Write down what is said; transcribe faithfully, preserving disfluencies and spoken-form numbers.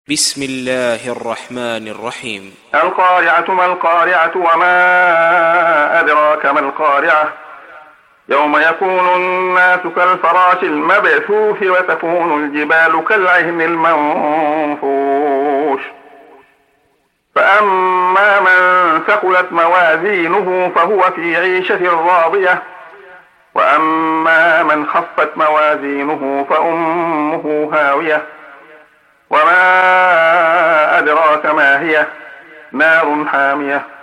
بسم الله الرحمن الرحيم. القارعة ما القارعة وما أدراك ما القارعة يوم يكون الناس كالفراش المبثوث وتكون الجبال كالعهن المنفوش فأما من ثقلت موازينه فهو في عيشة راضية وأما من خفت موازينه فأمه هاوية وما أدراك ما هي نار حامية